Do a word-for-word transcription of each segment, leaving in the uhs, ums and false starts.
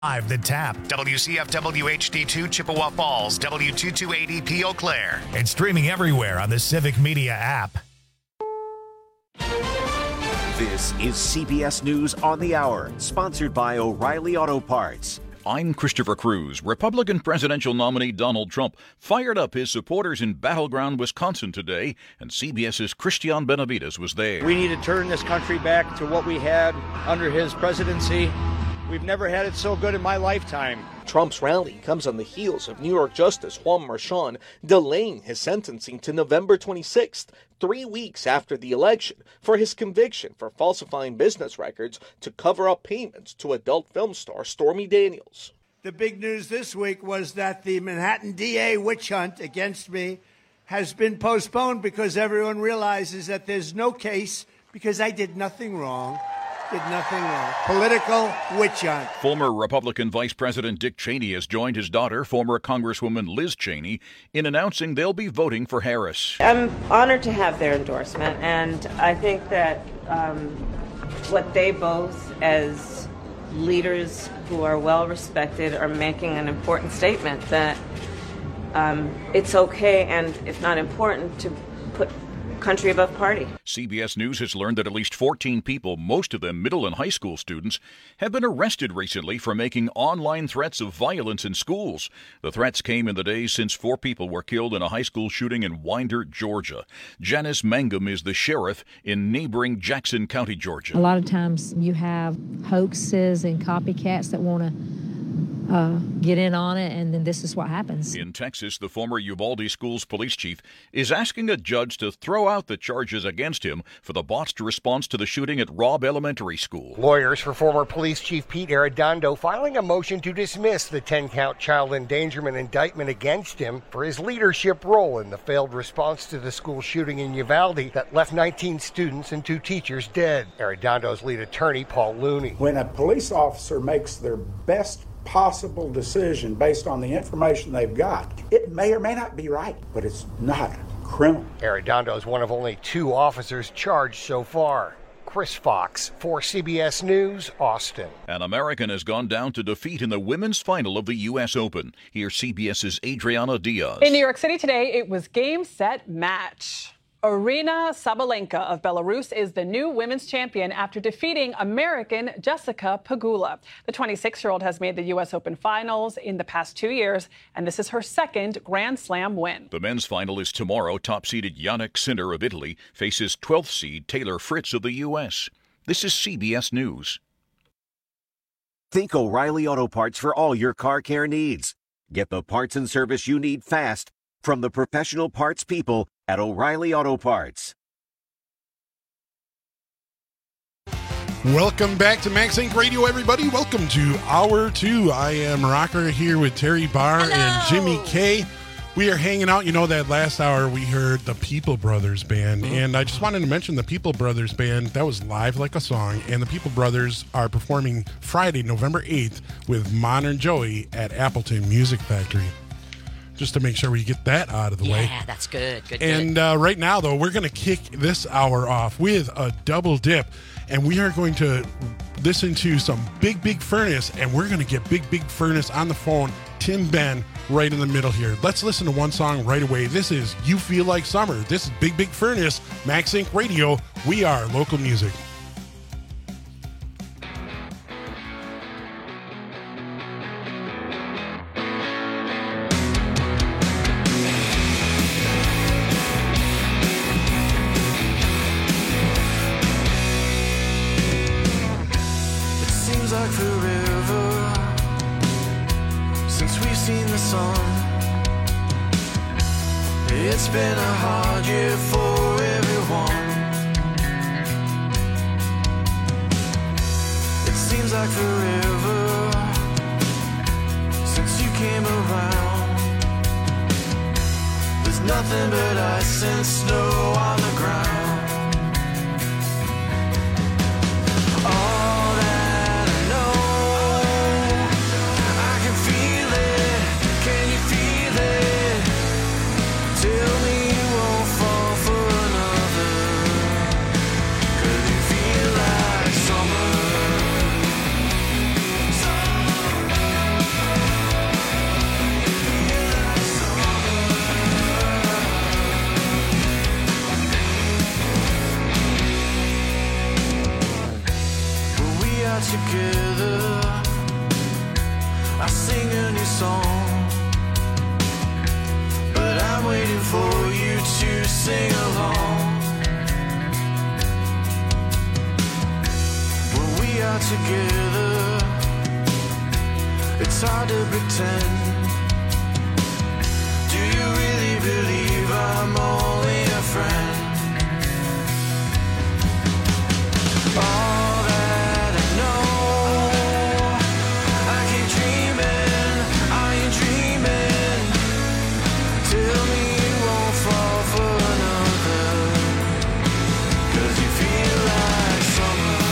Live The Tap, W C F W H D two Chippewa Falls, W two two eight E P Eau Claire, and streaming everywhere on the Civic Media app. This is C B S News on the Hour, sponsored by O'Reilly Auto Parts. I'm Christopher Cruz. Republican presidential nominee Donald Trump fired up his supporters in battleground Wisconsin today, and CBS's Christian Benavides was there. We need to turn this country back to what we had under his presidency. We've never had it so good in my lifetime. Trump's rally comes on the heels of New York Justice Juan Merchan delaying his sentencing to November twenty-sixth, three weeks after the election, for his conviction for falsifying business records to cover up payments to adult film star Stormy Daniels. The big news this week was that the Manhattan D A witch hunt against me has been postponed because everyone realizes that there's no case because I did nothing wrong. Did nothing wrong. Political witch hunt. Former Republican Vice President Dick Cheney has joined his daughter, former Congresswoman Liz Cheney, in announcing they'll be voting for Harris. I'm honored to have their endorsement, and I think that um, what they both, as leaders who are well respected, are making an important statement that um, it's okay and, if not important, to put country above party. C B S News has learned that at least fourteen people, most of them middle and high school students, have been arrested recently for making online threats of violence in schools. The threats came in the days since four people were killed in a high school shooting in Winder, Georgia. Janice Mangum is the sheriff in neighboring Jackson County, Georgia. A lot of times you have hoaxes and copycats that want to Uh, get in on it, and then this is what happens. In Texas, the former Uvalde Schools police chief is asking a judge to throw out the charges against him for the botched response to the shooting at Robb Elementary School. Lawyers for former police chief Pete Arredondo filing a motion to dismiss the ten-count child endangerment indictment against him for his leadership role in the failed response to the school shooting in Uvalde that left nineteen students and two teachers dead. Arredondo's lead attorney, Paul Looney. When a police officer makes their best possible decision based on the information they've got, it may or may not be right, but it's not criminal. Arredondo is one of only two officers charged so far. Chris Fox for C B S News, Austin. An American has gone down to defeat in the women's final of the U S Open. Here's CBS's Adriana Diaz. In New York City today, it was game, set, match. Aryna Sabalenka of Belarus is the new women's champion after defeating American Jessica Pegula. The twenty-six-year-old has made the U S Open finals in the past two years, and this is her second Grand Slam win. The men's final is tomorrow. Top-seeded Yannick Sinner of Italy faces twelfth seed Taylor Fritz of the U S. This is C B S News. Think O'Reilly Auto Parts for all your car care needs. Get the parts and service you need fast from the professional parts people at O'Reilly Auto Parts. Welcome back to Max Inc Radio, everybody. Welcome to Hour two. I am Rocker here with Terry Barr Hello. and Jimmy K. We are hanging out. You know, that last hour we heard the People Brothers Band, mm-hmm. and I just wanted to mention the People Brothers Band. That was Live Like a Song, and the People Brothers are performing Friday, November eighth with Modern Joey at Appleton Music Factory. Just to make sure we get that out of the yeah, way. Yeah, that's good. Good. And good. Uh, right now, though, we're going to kick this hour off with a double dip. And we are going to listen to some Big Big Furnace. And we're going to get Big Big Furnace on the phone, Tim Ben, right in the middle here. Let's listen to one song right away. This is You Feel Like Summer. This is Big Big Furnace, Max Inc Radio. We are local music. Like forever since we've seen the sun. It's been a hard year for everyone. It seems like forever since you came around. There's nothing but ice and snow on the ground. Summer. just sing along. When we are together, it's hard to pretend. Do you really believe I'm only a friend? All that I know, I keep dreaming, I ain't dreaming. Tell me you won't fall for another, 'cause you feel like summer.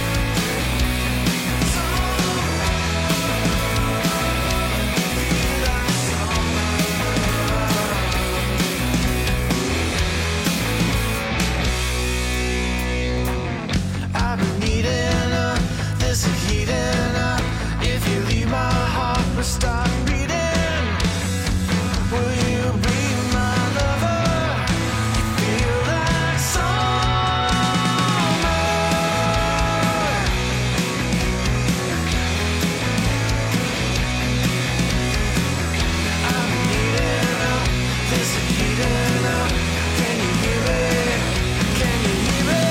I've been needing uh, this heating up. If you leave my heart will start beating, will you be my lover? You feel like summer. I've been needing uh, this heating up. Can you hear it? Can you hear it?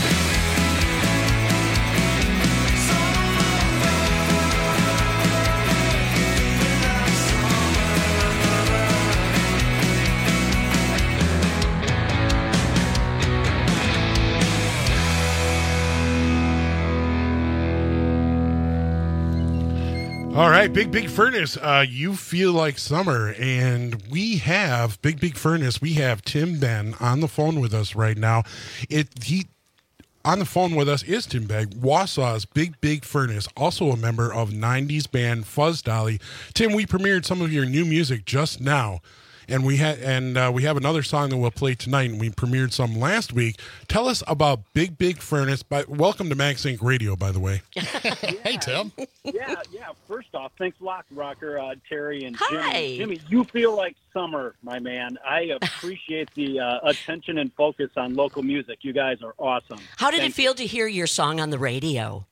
All right, Big Big Furnace, uh, you feel like summer, and we have Big Big Furnace. We have Tim Ben on the phone with us right now. It he on the phone with us is Tim Ben, Wausau's Big Big Furnace, also a member of nineties band Fuzz Dolly. Tim, we premiered some of your new music just now, and we had and uh, we have another song that we'll play tonight, and we premiered some last week. Tell us about Big Big Furnace. By, welcome to Max Inc Radio, by the way. Hey, Tim. yeah, yeah. First off, thanks a lot, Rocker, uh, Terry, and Hi. Jimmy. Jimmy, you feel like summer, my man. I appreciate the uh, attention and focus on local music. You guys are awesome. How did Thank it feel to hear your song on the radio?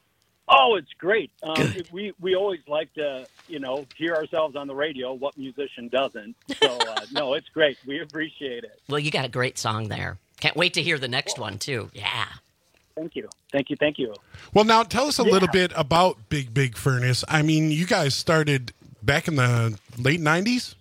Oh, it's great. Um, we we always like to, you know, hear ourselves on the radio. What musician doesn't? So, uh, no, it's great. We appreciate it. Well, you got a great song there. Can't wait to hear the next one, too. Yeah. Thank you. Thank you. Thank you. Well, now tell us a Yeah. little bit about Big Big Furnace. I mean, you guys started back in the late nineties?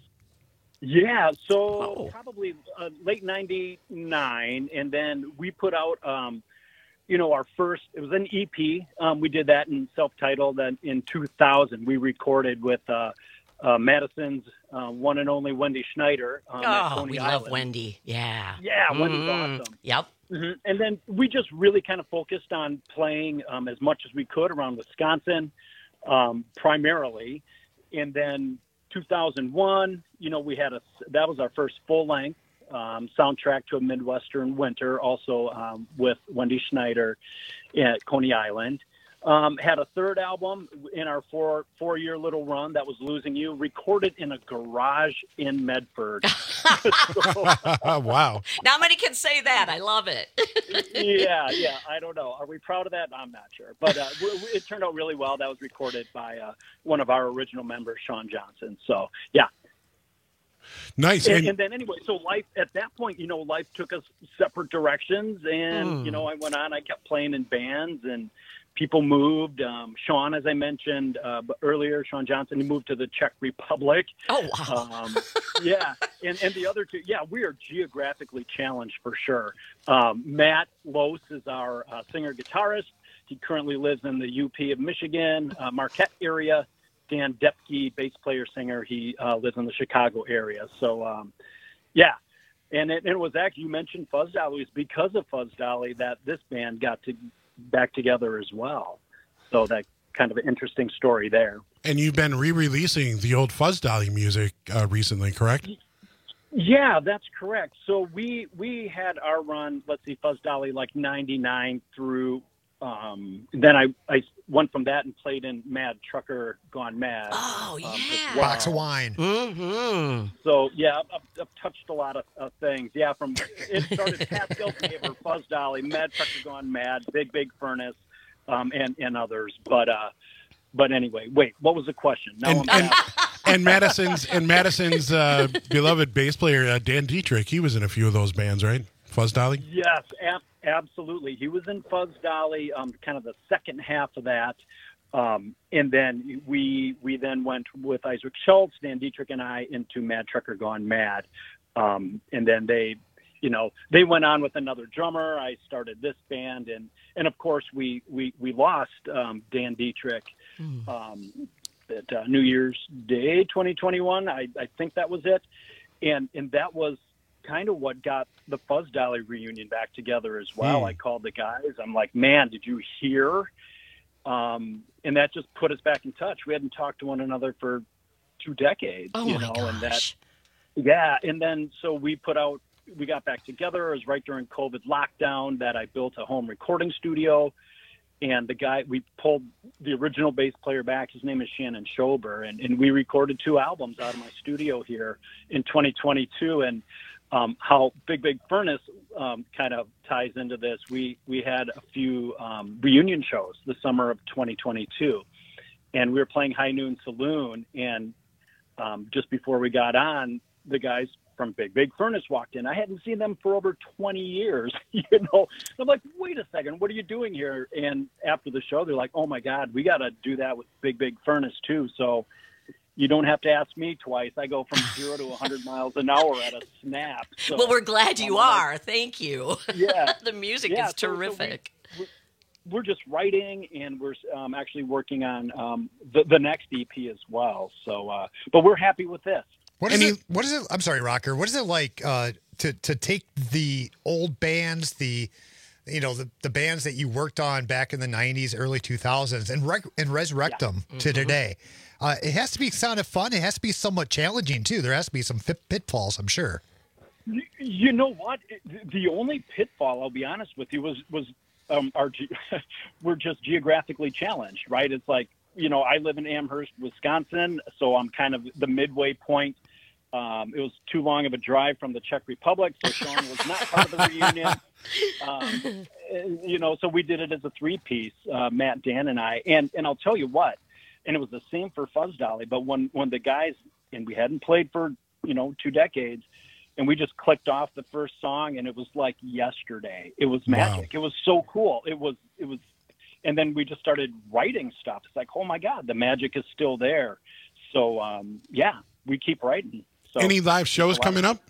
Yeah, so probably uh, late ninety-nine, and then we put out, um, you know, our first, it was an E P. Um, we did that in self-titled. Then in two thousand, we recorded with uh, uh, Madison's uh, one and only Wendy Schneider. Um, at Oh, Coney we Island. love Wendy. Yeah. Yeah, Wendy's Mm. awesome. Yep. hmm And then we just really kind of focused on playing um, as much as we could around Wisconsin, um, primarily. And then two thousand one, you know, we had a, that was our first full length um, soundtrack to a Midwestern winter, also um, with Wendy Schneider at Coney Island. Um, had a third album in our four four year little run that was Losing You, recorded in a garage in Medford. Wow. Not many can say that. I love it. yeah, yeah. I don't know. Are we proud of that? I'm not sure. But uh, w- w- it turned out really well. That was recorded by uh, one of our original members, Sean Johnson. So, yeah. Nice. And, And- and then anyway, so life, at that point, you know, life took us separate directions. And, Mm. you know, I went on, I kept playing in bands and people moved. Um, Sean, as I mentioned uh, earlier, Sean Johnson, he moved to the Czech Republic. Oh, wow. Um, yeah. And, and the other two, yeah, we are geographically challenged for sure. Um, Matt Lose is our uh, singer-guitarist. He currently lives in the U P of Michigan, uh, Marquette area. Dan Depke, bass player, singer, he uh, lives in the Chicago area. So, um, yeah. And it, it was actually, you mentioned Fuzz Dolly. It was because of Fuzz Dolly that this band got to back together as well. So that kind of an interesting story there. And you've been re-releasing the old Fuzz Dolly music uh, recently, correct? Yeah, that's correct. So we we had our run, let's see, Fuzz Dolly, like ninety-nine through, um, then I, I went from that and played in Mad Trucker Gone Mad. Oh, um, yeah. as well. Box of wine. Mm-hmm. So, yeah, I've, I've touched a lot of uh, things. Yeah, from it started Pascal's Neighbor, Fuzz Dolly, Mad Trucker Gone Mad, Big Big Furnace, um, and, and others. But uh, but anyway, wait, what was the question? Now And, I'm and, and Madison's and Madison's uh, beloved bass player uh, Dan Dietrich, he was in a few of those bands, right? Fuzz Dolly? Yes, ab- absolutely. He was in Fuzz Dolly, um, kind of the second half of that. Um, and then we we then went with Isaac Schultz, Dan Dietrich, and I into Mad Trucker Gone Mad. Um, and then they, you know, they went on with another drummer. I started this band, and, and of course we we we lost um, Dan Dietrich um, at uh, New Year's Day twenty twenty-one. I, I think that was it, and and that was kind of what got the Fuzz Dolly reunion back together as well. Mm. I called the guys. I'm like, man, did you hear? Um, and that just put us back in touch. We hadn't talked to one another for two decades, Oh you my know, gosh. and that, yeah. And then, so we put out, we got back together. It was right during COVID lockdown that I built a home recording studio. And the guy, we pulled the original bass player back. His name is Shannon Schober. And, and we recorded two albums out of my studio here in twenty twenty-two. And um, how Big Big Furnace um, kind of ties into this. We, we had a few um, reunion shows the summer of twenty twenty-two. And we were playing High Noon Saloon. And um, just before we got on, the guys from Big Big Furnace walked in. I hadn't seen them for over twenty years, you know. I'm like, wait a second, what are you doing here? And after the show, they're like, oh my God, we got to do that with Big Big Furnace too. So you don't have to ask me twice. I go from zero to one hundred miles an hour at a snap. So, well, we're glad you um, are. Thank you. Yeah. The music Yeah, is so- so we- terrific. We're just writing, and we're um, actually working on um, the, the next E P as well. So, uh, but we're happy with this. What is it? What is it? I'm sorry, Rocker. What is it like uh, to to take the old bands, the you know the, the bands that you worked on back in the nineties, early two thousands, and rec- and resurrect them to Mhm. today? Uh, it has to be kind of fun. It has to be somewhat challenging too. There has to be some fit- pitfalls, I'm sure. You, you know what? It- The only pitfall, I'll be honest with you, was was um, our ge- we're just geographically challenged, right? It's like, you know, I live in Amherst, Wisconsin, so I'm kind of the midway point. Um, it was too long of a drive from the Czech Republic, so Sean was not part of the reunion. Um, you know, so we did it as a three-piece, uh, Matt, Dan, and I. And and I'll tell you what, and it was the same for Fuzz Dolly, but when, when the guys, and we hadn't played for, you know, two decades, and we just clicked off the first song, and it was like yesterday. It was magic. Wow. It was so cool. It was, it was, and then we just started writing stuff. It's like, oh my God, the magic is still there. So, um, yeah, we keep writing. So, Any live shows coming up?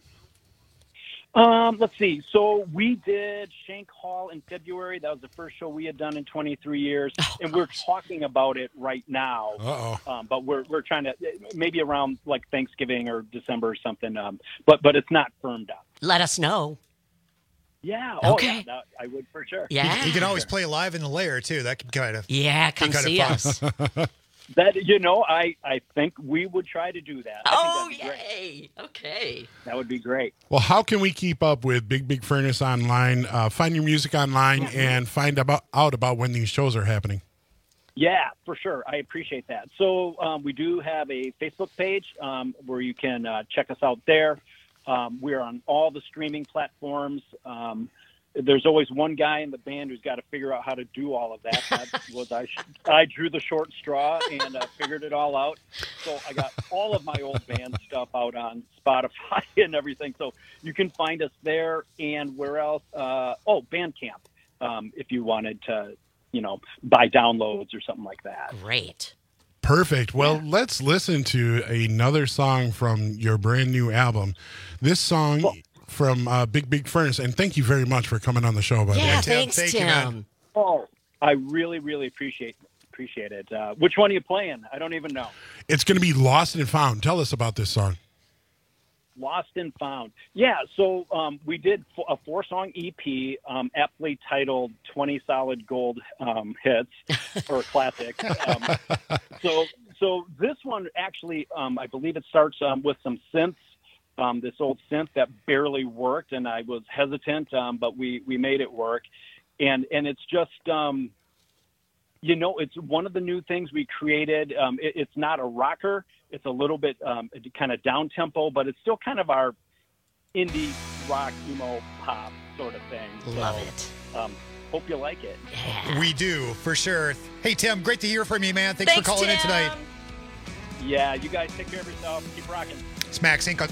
Um, let's see. So we did Shank Hall in February. That was the first show we had done in twenty-three years, Oh, and we're talking about it right now. Uh-oh. Um, but we're we're trying to maybe around like Thanksgiving or December or something. Um, but but it's not firmed up. Let us know. Yeah. Oh, Okay. yeah, that- I would for sure. Yeah. You can always play live in the lair too. That can kind of Yeah, be come kind see of us. fun. That you know, I I think we would try to do that. I Oh, think that'd be great. yay. Okay. That would be great. Well, how can we keep up with Big Big Furnace online, uh, find your music online, and find about, out about when these shows are happening? Yeah, for sure. I appreciate that. So um, we do have a Facebook page um, where you can uh, check us out there. Um, we're on all the streaming platforms. Um, there's always one guy in the band who's got to figure out how to do all of that. That was I. I drew the short straw and uh, figured it all out. So I got all of my old band stuff out on Spotify and everything. So you can find us there. And where else? Uh, oh, Bandcamp. Um, if you wanted to, you know, buy downloads or something like that. Great. Perfect. Well, let's listen to another song from your brand new album. This song from uh, Big Big Furnace, and thank you very much for coming on the show. By the way, Yeah, thanks, Thank you, Tim. man. Oh, I really, really appreciate appreciate it. Uh, which one are you playing? I don't even know. It's going to be Lost and Found. Tell us about this song. Lost and Found. Yeah, so um, we did f- a four-song E P um, aptly titled twenty Solid Gold um, Hits, or Classics. Um, so so this one actually, um, I believe it starts um, with some synths, um, this old synth that barely worked, and I was hesitant, um, but we, we made it work. And, and it's just... Um, You know, it's one of the new things we created. Um, it, it's not a rocker. It's a little bit um, kind of down tempo, but it's still kind of our indie rock, emo pop sort of thing. Love so, it. Um, hope you like it. We do, for sure. Hey, Tim, great to hear from you, man. Thanks, Thanks, for calling Tim. in tonight. Yeah, you guys take care of yourself. Keep rocking. It's Max Inc.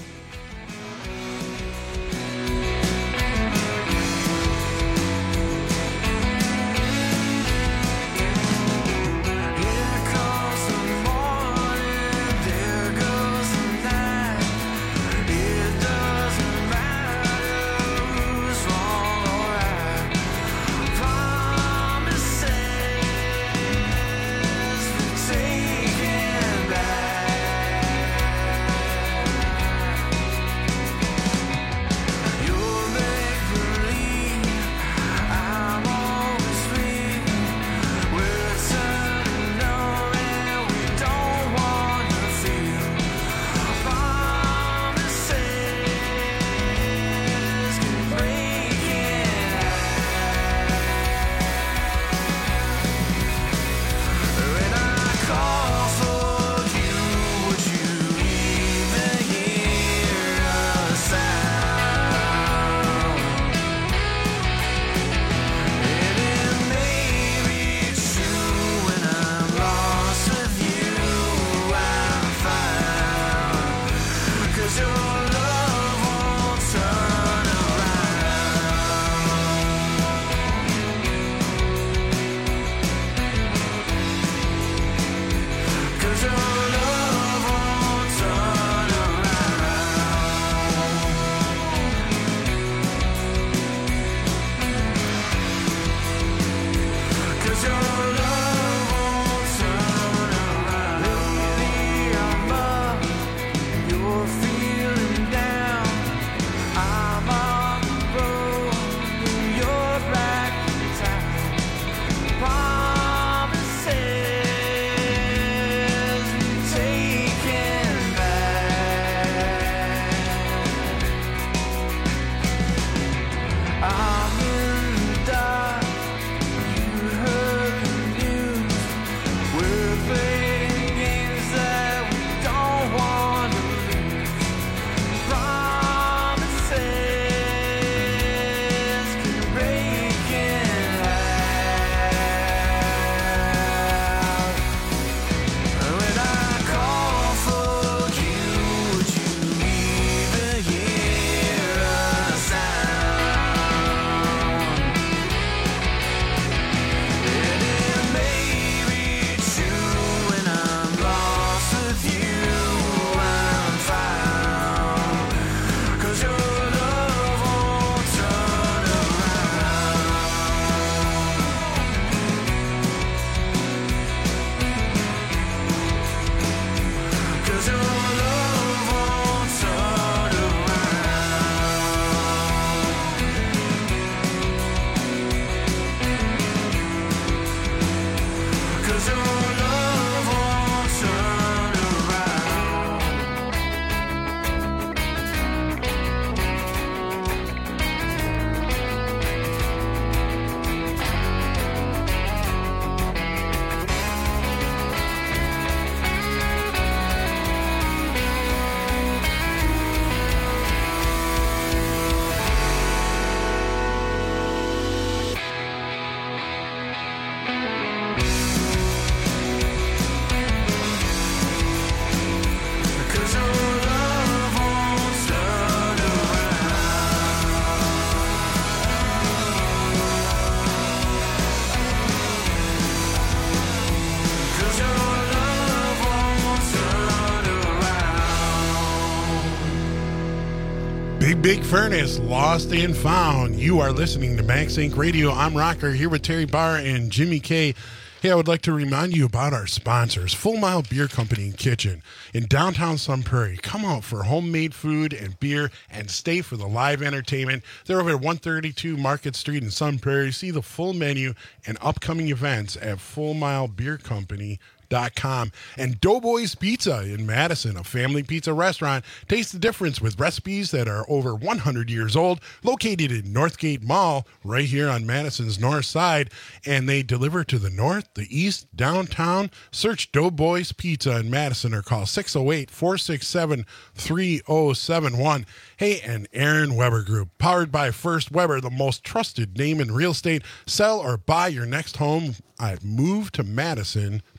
Big Big Furnace, Lost and Found. You are listening to Max Inc Radio. I'm Rocker here with Terry Barr and Jimmy K. Hey, I would like to remind you about our sponsors, Full Mile Beer Company and Kitchen in downtown Sun Prairie. Come out for homemade food and beer and stay for the live entertainment. They're over at one thirty-two Market Street in Sun Prairie. See the full menu and upcoming events at full mile beer company dot com. And Doughboys Pizza in Madison, a family pizza restaurant. Taste the difference with recipes that are over one hundred years old, located in Northgate Mall, right here on Madison's north side. And they deliver to the north, the east, downtown. Search Doughboys Pizza in Madison or call six oh eight, four six seven, three oh seven one. Hey, and Aaron Weber Group, powered by First Weber, the most trusted name in real estate. Sell or buy your next home at move to madison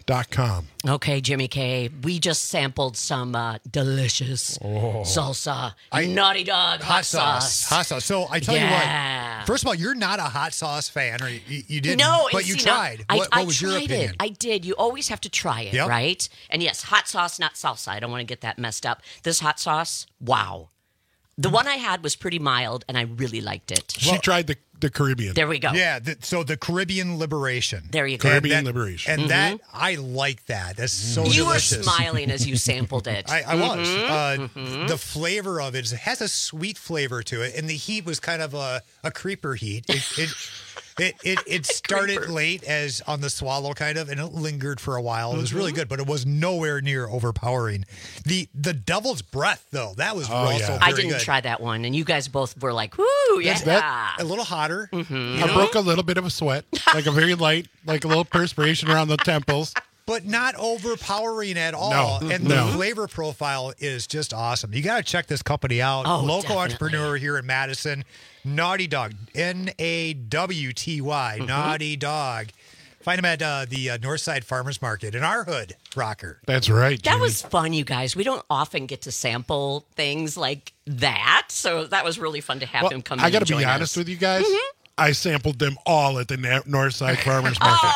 dot com. Okay, Jimmy K. We just sampled some uh, delicious Oh. salsa, I- naughty dog hot, Hot sauce. Hot sauce. So I tell Yeah. you what. First of all, you're not a hot sauce fan, or you, you didn't. No, but and you see, now, tried. I, what I what was your tried opinion? It. I did. You always have to try it, Yep. right? And yes, hot sauce, not salsa. I don't want to get that messed up. This hot sauce, wow. The one I had was pretty mild, and I really liked it. She tried the, the Caribbean. There we go. Yeah. The, so the Caribbean Liberation. There you go. Caribbean And that- Liberation. And Mhm. that I like that. That's so You were delicious. smiling as you sampled it. I, I was. Mhm, Uh, mhm. The flavor of it is, it has a sweet flavor to it, and the heat was kind of a, a creeper heat. It it it, it, it started late as on the swallow kind of, and it lingered for a while. It was really Mhm. good, but it was nowhere near overpowering. The the devil's breath though, that was Oh, also yeah. very I didn't good. try that one, and you guys both were like, "Woo, yeah!" That's that- a little hotter. Mhm. I broke a little bit of a sweat, like a very light, like a little perspiration around the temples. But not overpowering at all. No, and no. the flavor profile is just awesome. You got to check this company out. Oh, Local definitely. entrepreneur here in Madison, Naughty Dog, N A W T Y, Mm-hmm. Naughty Dog. Find them at uh, the uh, Northside Farmers Market in our hood, Rocker. That's right. That Jimmy. was fun, you guys. We don't often get to sample things like that, so that was really fun to have Well, him come I in got and to be join honest us. with you guys. Mm-hmm. I sampled them all at the Na- Northside Farmers Market.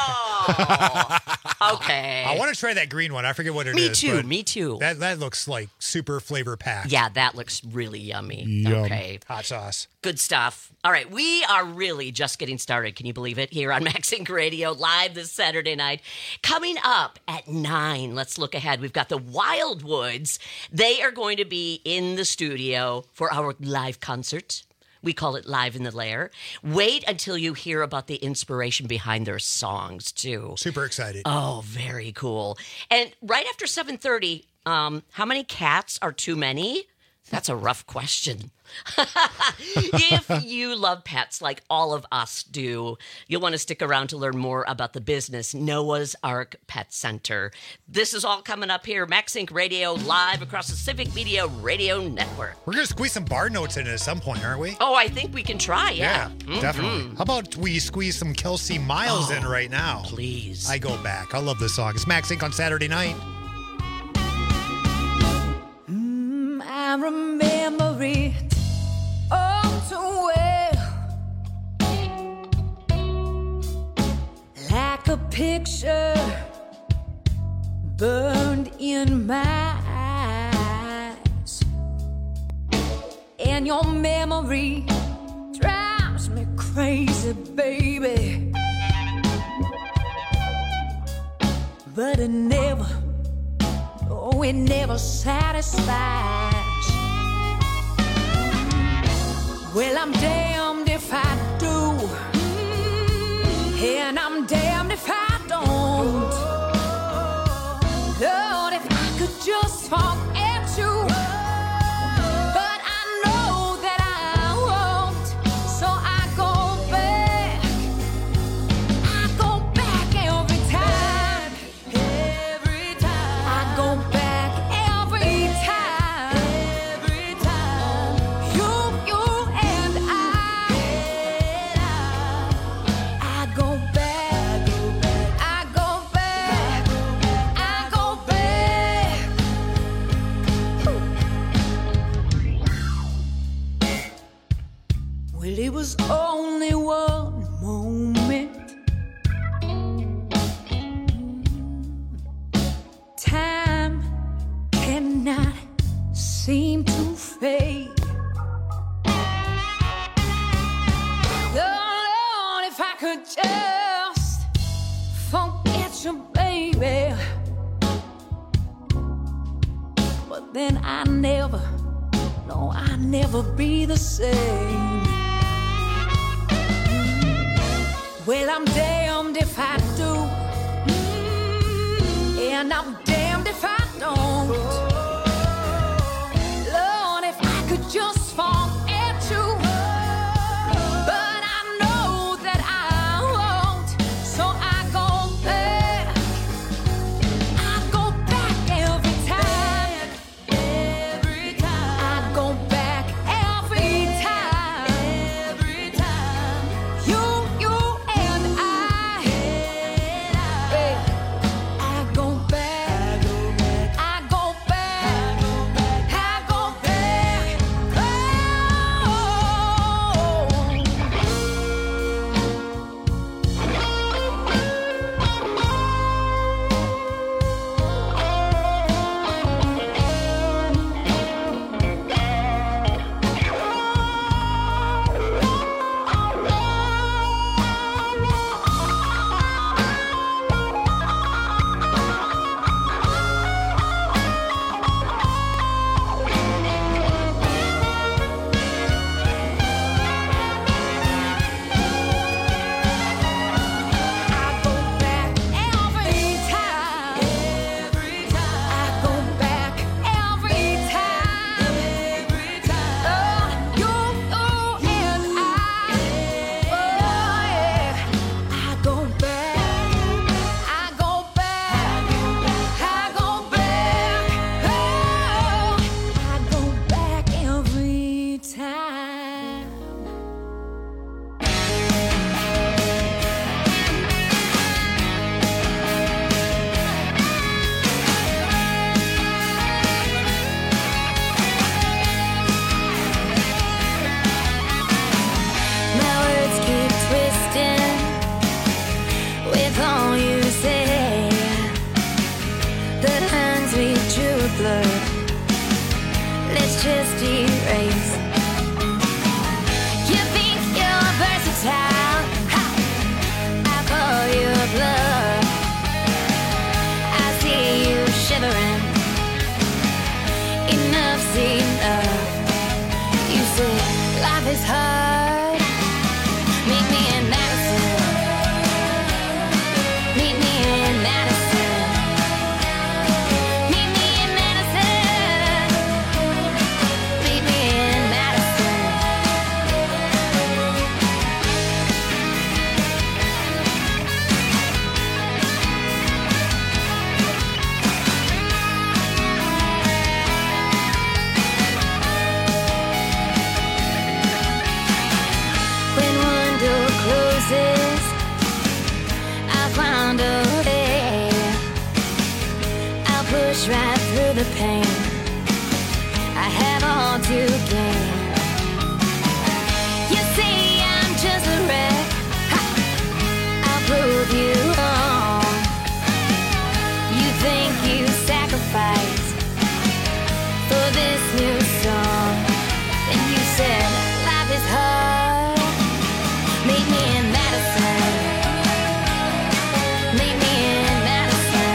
Oh, okay. I want to try that green one. I forget what it is. Me too, but me too. That that looks like super flavor packed. Yeah, that looks really yummy. Yum. Okay. Hot sauce. Good stuff. All right, we are really just getting started. Can you believe it? Here on Max Inc Radio, live this Saturday night. Coming up at nine, let's look ahead. We've got the Wildwoods. They are going to be in the studio for our live concert. We call it Live in the Lair. Wait until you hear about the inspiration behind their songs, too. Super excited. Oh, very cool. And right after seven thirty, um, how many cats are too many? That's a rough question. If you love pets like all of us do, you'll want to stick around to learn more about the business, Noah's Ark Pet Center. This is all coming up here, Max Inc Radio, live across the Civic Media Radio Network. We're going to squeeze some bar notes in at some point, aren't we? Oh, I think we can try, yeah. Mhm. Definitely. How about we squeeze some Kelsey Miles in right now? Please. I go back. I love this song. It's Max Inc on Saturday night. I remember it all too well, like a picture burned in my eyes, and your memory drives me crazy, baby, but it never, oh, it never satisfies. Well, I'm damned if I do, and I'm damned if I don't. Lord, if I could just forget you, but I know that I won't, so I go back, I go back every time, every time, I go back every time, every time, you, you and I, I go back, I go back, I go back. Well, it was only one moment. Time cannot seem to fade. Oh, Lord, if I could just forget you, baby. But then I never, no, I never be the same. Well, I'm damned if I do, and I'm damned if I don't. Lord, if I could just forget you, but I know that I won't, so I go back, I go back every time, every time, I go back every time, every time, you, you and I, I praise. You think you're versatile, ha! I call you bluff. I see you shivering. Enough's enough. You say life is hard. Meet me in Madison. Meet me in Madison. Meet me in Madison. Meet me in Madison. When one door closes, I found a way. I'll push right through the pain. I have all to gain. You say I'm just a wreck. Ha! I'll prove you wrong. You think you sacrificed for this new song. And you said life is hard. Meet me in Madison. Meet me in Madison.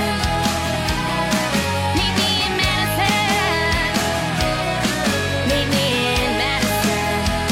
Meet me in Madison. Meet me in Madison.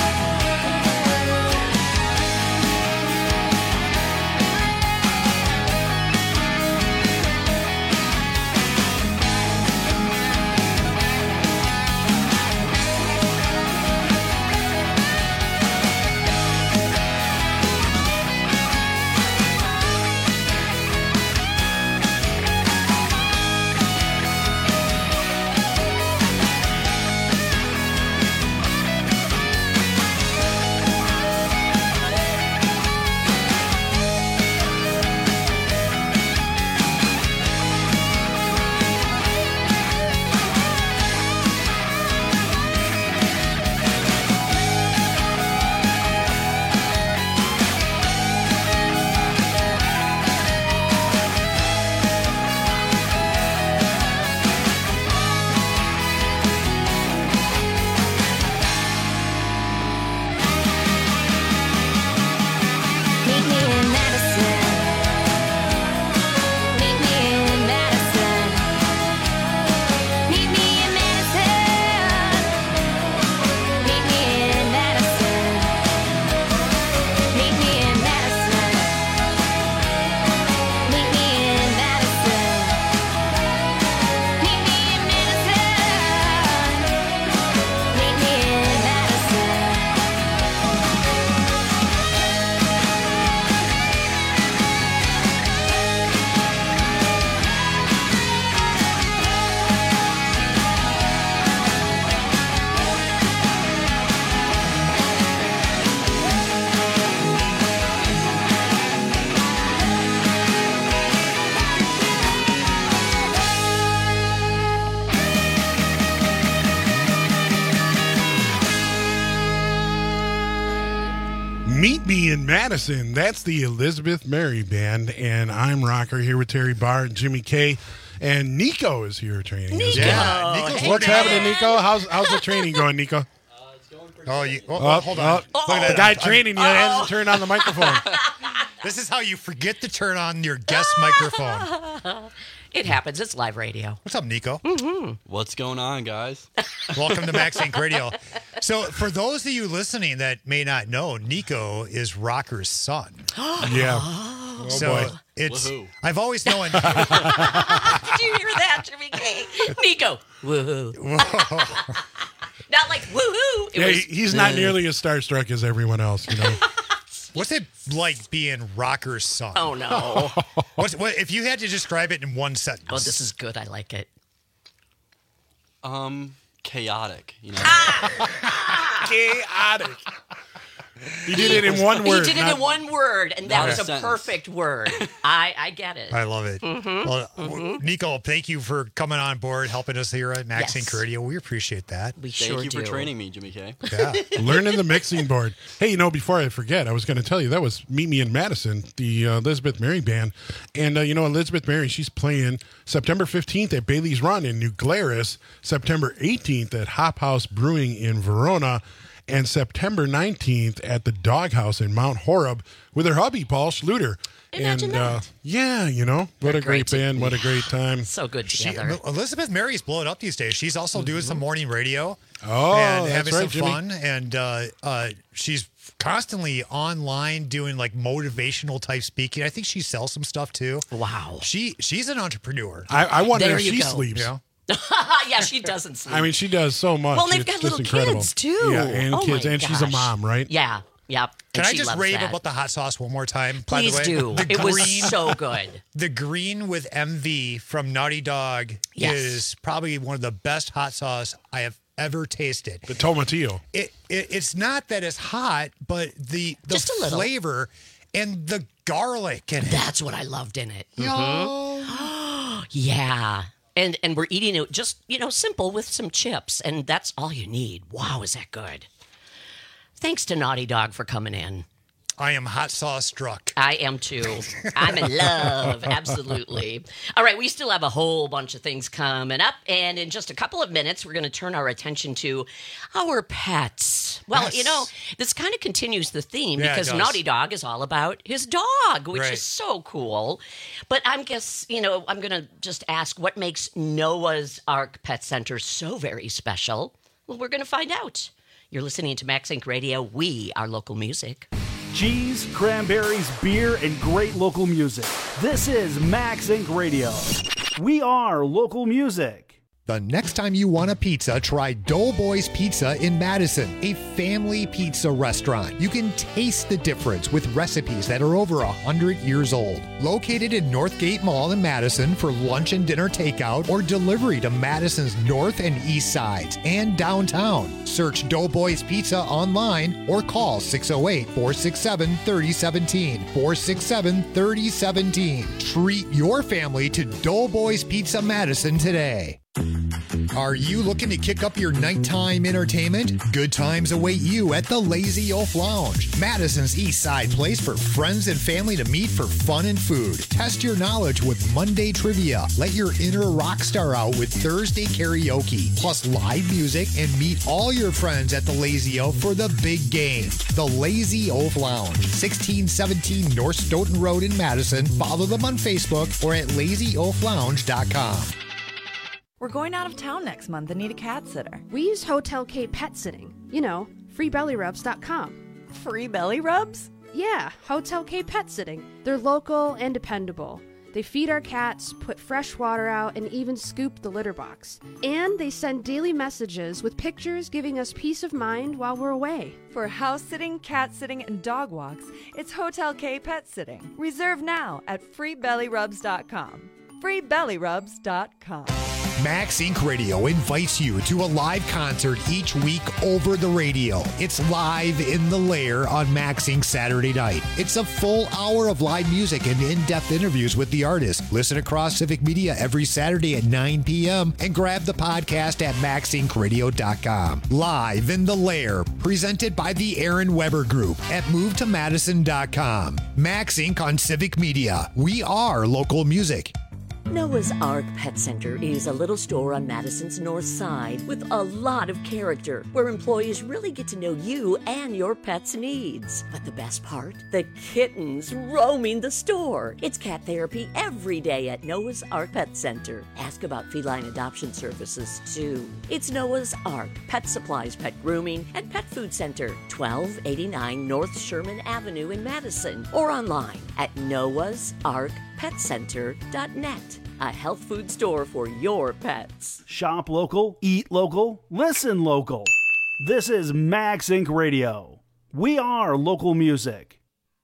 Meet me in Madison. Meet me in Madison. Meet me in Madison. Meet me in Madison. Meet me in Madison. Meet me in Madison. Meet me in Madison. Meet me in Madison. Meet Me in Madison. That's the Elizabeth Mary Band, and I'm Rocker here with Terry Barr and Jimmy K. And Nico is here training us. Nico. Yeah, Nico's What's working happening, on it. Nico? How's how's the training going, Nico? Oh, you, oh, Oh, hold oh, on. Look at the that. guy I'm- training you hasn't turned on the microphone. This is how you forget to turn on your guest microphone. It happens. It's live radio. What's up, Nico? Mm-hmm. What's going on, guys? Welcome to Max Inc Radio. So, for those of you listening that may not know, Nico is Rocker's son. Yeah. Oh, so boy. it's. Woohoo. I've always known. Did you hear that, Jimmy K? Nico. Woohoo. Not like woohoo. It Yeah, was, he's not nearly as starstruck as everyone else, you know. What's it like being Rocker's son? Oh, no. What's, what if you had to describe it in one sentence? Oh, this is good. I like it. Um, chaotic, you know. Chaotic. You did it in one word. He did it not- in one word, and that Not a was a sentence. perfect word. I, I get it. I love it. Mhm. Well, Mhm. Nico, thank you for coming on board, helping us here at Max Yes. Inc Radio. We appreciate that. We Thank you for training me, Jimmy K. Yeah. Learning the mixing board. Hey, you know, before I forget, I was going to tell you that was Meet Me in Madison, the uh, Elizabeth Mary band. And, uh, you know, Elizabeth Mary, she's playing September fifteenth at Bailey's Run in New Glarus, September eighteenth at Hop House Brewing in Verona, and September nineteenth at the Doghouse in Mount Horeb with her hubby, Paul Schluter. Imagine and, uh, yeah, you know, what They're a great, great. band. What a great time. So good She, together. Elizabeth Mary's blowing up these days. She's also doing some morning radio. Oh, and that's having right, some Jimmy. fun. And uh, uh, she's constantly online doing like motivational type speaking. I think she sells some stuff too. Wow. She she's an entrepreneur. I, I wonder There if you she go. sleeps. Yeah. Yeah, she doesn't sleep. I mean, she does so much. well, they've It's got just little incredible. kids too. Yeah, and Oh kids, my and she's a gosh. mom, right? Yeah, yep. Can And I she just loves rave that. about the hot sauce one more time? Please by the way? do. The It was green- so good. The green with M V from Naughty Dog Yes. is probably one of the best hot sauce I have ever tasted. The tomatillo. It, it it's not that it's hot, but the the Just a little. flavor and the garlic in it. That's what I loved in it. Yo. Yeah. And and we're eating it just, you know, simple with some chips, and that's all you need. Wow, is that good. Thanks to Naughty Dog for coming in. I am hot sauce struck. I am too. I'm in love. Absolutely. All right, we still have a whole bunch of things coming up, and in just a couple of minutes, we're going to turn our attention to our pets. Well, Yes. you know, this kind of continues the theme Yeah, it because does. Naughty Dog is all about his dog, which Right. is so cool. But I'm guess, you know, I'm going to just ask what makes Noah's Ark Pet Center so very special. Well, we're going to find out. You're listening to Max Inc Radio. We are local music. Cheese, cranberries, beer, and great local music. This is Max Inc Radio. We are local music. The next time you want a pizza, try Doughboys Pizza in Madison, a family pizza restaurant. You can taste the difference with recipes that are over one hundred years old. Located in Northgate Mall in Madison for lunch and dinner takeout or delivery to Madison's north and east sides and downtown. Search Doughboys Pizza online or call six oh eight, four six seven, three oh one seven, four six seven, three oh one seven. Treat your family to Doughboys Pizza Madison today. Are you looking to kick up your nighttime entertainment? Good times await you at the Lazy Oaf Lounge, Madison's East Side place for friends and family to meet for fun and food. Test your knowledge with Monday trivia. Let your inner rock star out with Thursday karaoke, plus live music, and meet all your friends at the Lazy Oaf for the big game. The Lazy Oaf Lounge, sixteen seventeen North Stoughton Road in Madison. Follow them on Facebook or at lazy oaf lounge dot com. We're going out of town next month and need a cat sitter. We use Hotel K Pet Sitting. You know, free belly rubs dot com. Free belly rubs? Yeah, Hotel K Pet Sitting. They're local and dependable. They feed our cats, put fresh water out, and even scoop the litter box. And they send daily messages with pictures giving us peace of mind while we're away. For house sitting, cat sitting, and dog walks, it's Hotel K Pet Sitting. Reserve now at free belly rubs dot com. free belly rubs dot com. Max Inc Radio invites you to a live concert each week over the radio. It's Live in the Lair on Max Inc Saturday night. It's a full hour of live music and in-depth interviews with the artist. Listen across Civic Media every Saturday at nine p.m. and grab the podcast at max inc radio dot com. Live in the Lair, presented by the Aaron Weber Group at move to madison dot com. Max Inc on Civic Media. We are local music. Noah's Ark Pet Center is a little store on Madison's north side with a lot of character, where employees really get to know you and your pet's needs. But the best part? The kittens roaming the store. It's cat therapy every day at Noah's Ark Pet Center. Ask about feline adoption services, too. It's Noah's Ark Pet Supplies, Pet Grooming, and Pet Food Center, twelve eighty-nine North Sherman Avenue in Madison, or online at noahs ark pet center dot net. A health food store for your pets. Shop local, eat local, listen local. This is Max Inc Radio. We are local music.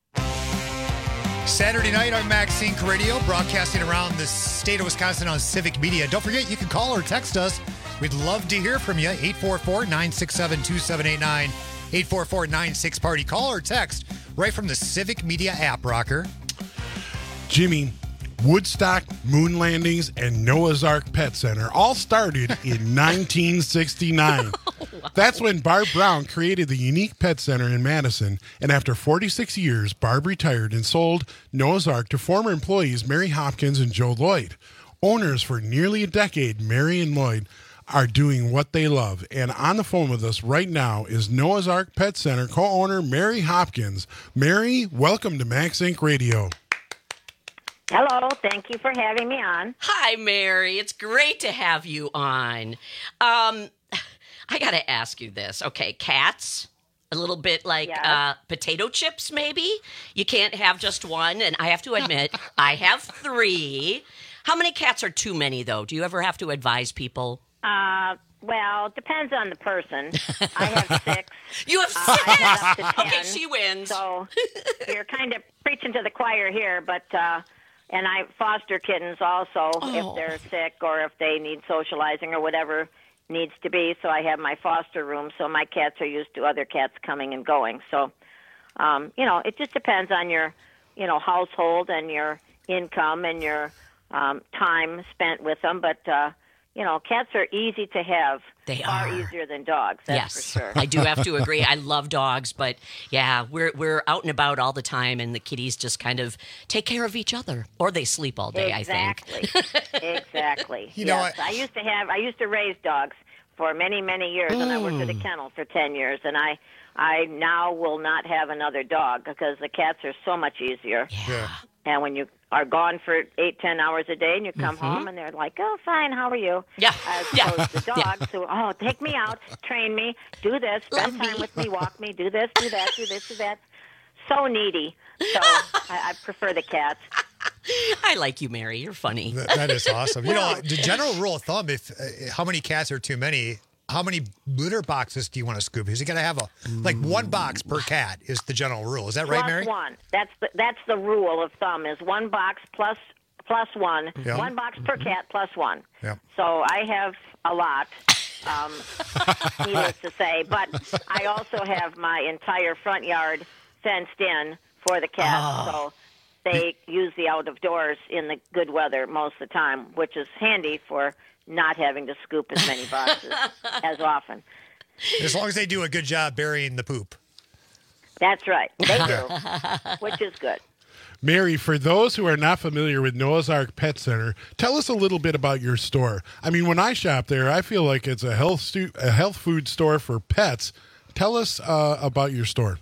Saturday night on Max Inc Radio, broadcasting around the state of Wisconsin on Civic Media. Don't forget, you can call or text us. We'd love to hear from you. eight four four, nine six seven, two seven eight nine. eight four four nine six party. Call or text right from the Civic Media app, Rocker. Jimmy, Woodstock, moon landings, and Noah's Ark Pet Center all started in nineteen sixty-nine. Wow. That's when Barb Brown created the unique pet center in Madison, and after forty-six years, Barb retired and sold Noah's Ark to former employees Mary Hopkins and Joe Lloyd. Owners for nearly a decade, Mary and Lloyd are doing what they love. And on the phone with us right now is Noah's Ark Pet Center co-owner Mary Hopkins. Mary, welcome to Max Inc Radio. Hello, thank you for having me on. Hi, Mary. It's great to have you on. Um, I got to ask you this. Okay, cats, a little bit like Yeah. uh, potato chips, maybe? You can't have just one, and I have to admit, I have three. How many cats are too many, though? Do you ever have to advise people? Uh, well, it depends on the person. I have six. You have Uh, I have up to ten. Okay, she wins. So you're kind of preaching to the choir here, but uh, and I foster kittens also Oh. if they're sick or if they need socializing or whatever needs to be. So I have my foster room, so my cats are used to other cats coming and going. So, um, you know, it just depends on your, you know, household and your income and your um, time spent with them. But uh, you know, cats are easy to have. They far are. easier than dogs. That's Yes, for sure. I do have to agree. I love dogs, but yeah, we're we're out and about all the time, and the kitties just kind of take care of each other, or they sleep all day. Exactly. I think. Exactly. You know, yes, I, used to have. I used to raise dogs for many, many years, and I worked at a Mm. kennel for ten years, and I, I now will not have another dog because the cats are so much easier. Yeah. And when you are gone for eight, ten hours a day, and you come Mhm. home, and they're like, "Oh, fine, how are you?" Yeah. As Yeah. opposed to Yeah. dogs who, "Oh, take me out, train me, do this, spend Love time me." with me, walk me, do this, do that, do this, do that." So needy. So I, I prefer the cats. I like you, Mary. You're funny. That, that is awesome. You know, the general rule of thumb, if uh, how many cats are too many, how many litter boxes do you want to scoop? Because you got to have a like one box per cat is the general rule. Is that right, Plus Mary? one. That's the that's the rule of thumb is one box plus plus one. Yeah. One box per cat plus one. Yeah. So I have a lot, um, needless to say. But I also have my entire front yard fenced in for the cats. Oh. So they use the out of doors in the good weather most of the time, which is handy for not having to scoop as many boxes as often. As long as they do a good job burying the poop. That's right. They do, which is good. Mary, for those who are not familiar with Noah's Ark Pet Center, tell us a little bit about your store. I mean, when I shop there, I feel like it's a health stu- a health food store for pets. Tell us uh, about your store.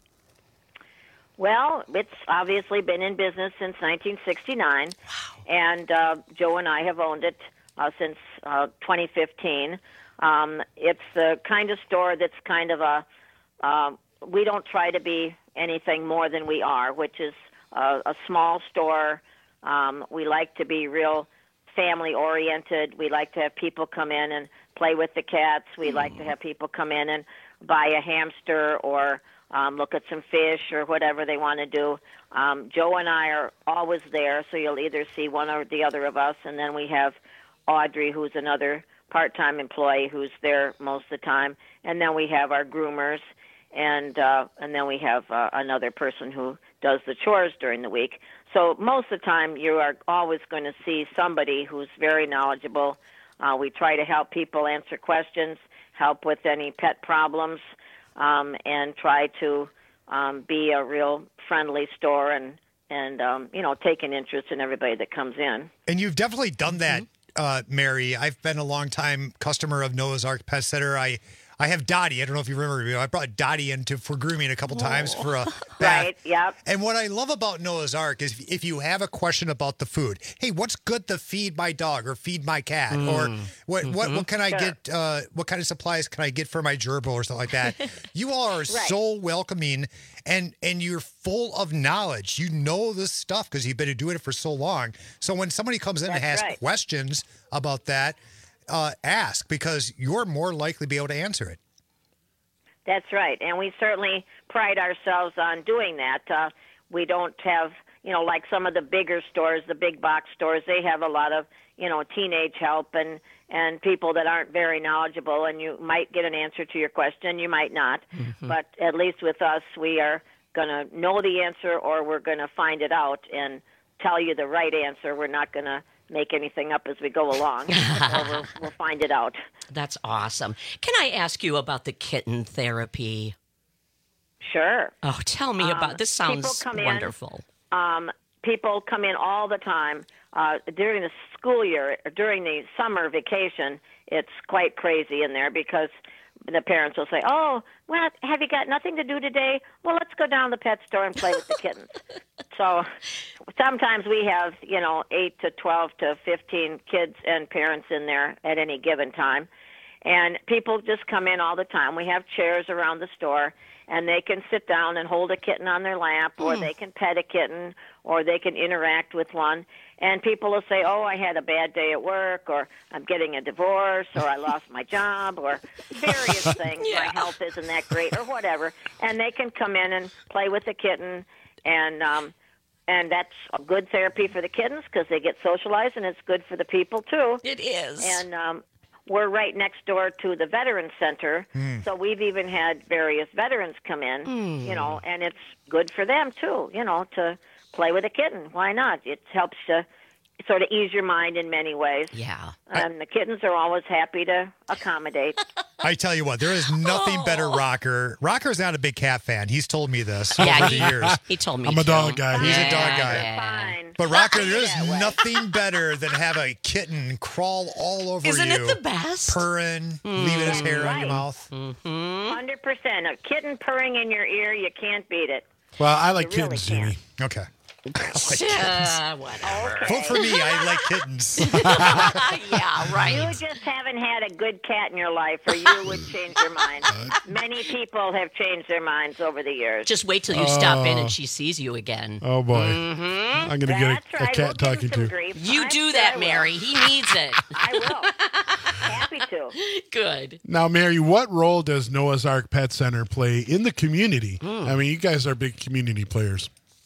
Well, it's obviously been in business since nineteen sixty-nine, and uh, Joe and I have owned it uh, since uh, twenty fifteen. Um, it's the kind of store that's kind of a, uh, we don't try to be anything more than we are, which is a, a small store. Um, we like to be real family-oriented. We like to have people come in and play with the cats. We like to have people come in and buy a hamster or um, look at some fish or whatever they want to do. Um, Joe and I are always there, so you'll either see one or the other of us. And then we have Audrey, who's another part-time employee who's there most of the time. And then we have our groomers, and uh, and then we have uh, another person who does the chores during the week. So most of the time you are always going to see somebody who's very knowledgeable. Uh, we try to help people answer questions, help with any pet problems, um, and try to um, be a real friendly store and, and um, you know, take an interest in everybody that comes in. And you've definitely done that, uh, Mary. I've been a long time customer of Noah's Ark Pet Center. I I have Dottie. I don't know if you remember me. I brought Dottie into for grooming a couple times for a bath. Right, yep. And what I love about Noah's Ark is if you have a question about the food, hey, what's good to feed my dog or feed my cat, Mm. or what what Mhm. what can I Sure. get? Uh, what kind of supplies can I get for my gerbil or something like that? You all are so welcoming, and and you're full of knowledge. You know this stuff because you've been doing it for so long. So when somebody comes in and That's has right. questions about that, uh, ask because you're more likely to be able to answer it. That's right, and we certainly pride ourselves on doing that. Uh, we don't have, you know, like some of the bigger stores, the big box stores, they have a lot of you know, teenage help and, and people that aren't very knowledgeable, and you might get an answer to your question, you might not. Mm-hmm. But at least with us, we are going to know the answer, or we're going to find it out and tell you the right answer. We're not going to make anything up as we go along, or we'll, we'll find it out. That's awesome. Can I ask you about the kitten therapy? Sure. Oh, tell me Um, about this. people Sounds come in, wonderful. Um, people come in all the time. Uh, during the school year, during the summer vacation, it's quite crazy in there because the parents will say, oh, well, have you got nothing to do today? Well, let's go down to the pet store and play with the kittens. So sometimes we have, you know, eight to twelve to fifteen kids and parents in there at any given time. And people just come in all the time. We have chairs around the store, and they can sit down and hold a kitten on their lap, or Mm. they can pet a kitten, or they can interact with one. And people will say, oh, I had a bad day at work, or I'm getting a divorce, or I lost my job, or various things. Yeah. My health isn't that great, or whatever. And they can come in and play with the kitten, and um, and that's a good therapy for the kittens because they get socialized, and it's good for the people, too. It is. And um, we're right next door to the Veterans Center, Mm. so we've even had various veterans come in, Mm. you know, and it's good for them, too, you know, to play with a kitten. Why not? It helps to sort of ease your mind in many ways. Yeah. And the kittens are always happy to accommodate. I tell you what, there is nothing better, Rocker. Rocker's not a big cat fan. He's told me this Yeah, over he- the years. he told me I'm a too. dog guy. He's Yeah, a dog guy. yeah. But Rocker, there is nothing better than have a kitten crawl all over Isn't you. it the best? Purring, leaving his hair on your mouth. Mm-hmm. one hundred percent. A kitten purring in your ear, you can't beat it. Well, I like You really kittens, Jimmy. Okay. Uh, whatever. Vote for me. I like kittens. Yeah, right. You just haven't had a good cat in your life, or you would change your mind. Many people have changed their minds over the years. Just wait till you stop in Oh. and she sees you again. Oh, boy. Mm-hmm. I'm going to get That's a, a right. cat We'll give him talking some to. grief. You I'm do sure that, I will. Mary. He needs it. I will. Happy to. Good. Now, Mary, what role does Noah's Ark Pet Center play in the community? I mean, you guys are big community players.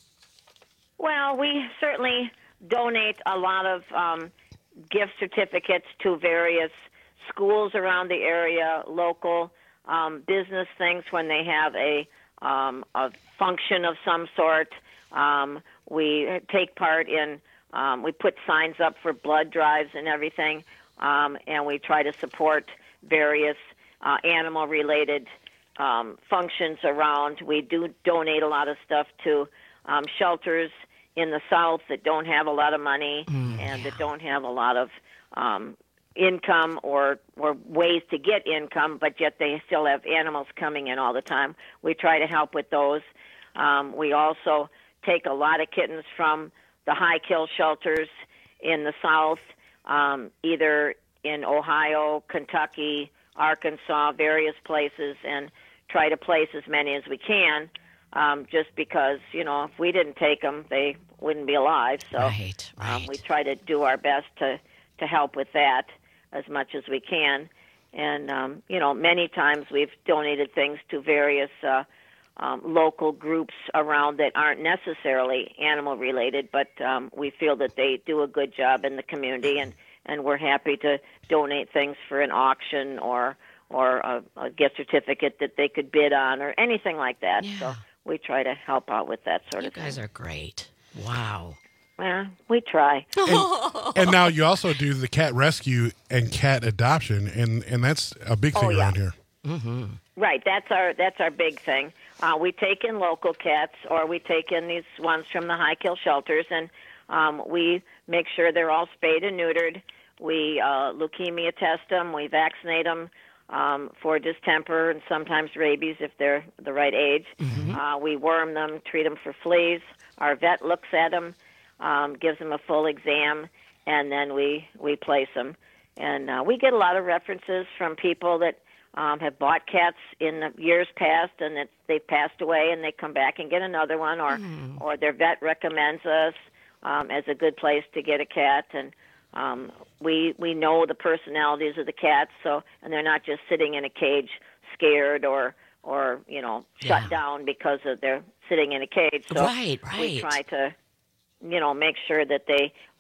Well, we certainly donate a lot of um, gift certificates to various schools around the area, local um, business things when they have a, um, a function of some sort. Um, we take part in, um, we put signs up for blood drives and everything, um, and we try to support various uh, animal-related um, functions around. We do donate a lot of stuff to um, shelters in the South that don't have a lot of money and that don't have a lot of um, income or, or ways to get income, but yet they still have animals coming in all the time. We try to help with those. Um, we also take a lot of kittens from the high kill shelters in the South, um, either in Ohio, Kentucky, Arkansas, various places, and try to place as many as we can. Um, just because, you know, if we didn't take them, they wouldn't be alive. So Right, um, we try to do our best to, to help with that as much as we can. And, um, you know, many times we've donated things to various uh, um, local groups around that aren't necessarily animal-related, but um, we feel that they do a good job in the community, and, and we're happy to donate things for an auction or or a, a gift certificate that they could bid on or anything like that. So we try to help out with that sort You of thing. guys are great. Wow. Well, we try. And, and now you also do the cat rescue and cat adoption, and, and that's a big thing Oh, yeah. around here. Mm-hmm. Right, that's our that's our big thing. Uh, we take in local cats, or we take in these ones from the high kill shelters, and um, we make sure they're all spayed and neutered. We uh, leukemia test them. We vaccinate them um, for distemper and sometimes rabies if they're the right age. Uh, we worm them, treat them for fleas. Our vet looks at them, um, gives them a full exam, and then we we place them. And uh, we get a lot of references from people that um, have bought cats in the years past, and that they've passed away, and they come back and get another one, or or their vet recommends us um, as a good place to get a cat. And um, we we know the personalities of the cats, so and they're not just sitting in a cage, scared or or you know shut Yeah. down because of they're sitting in a cage. So Right, we right. try to you know make sure that they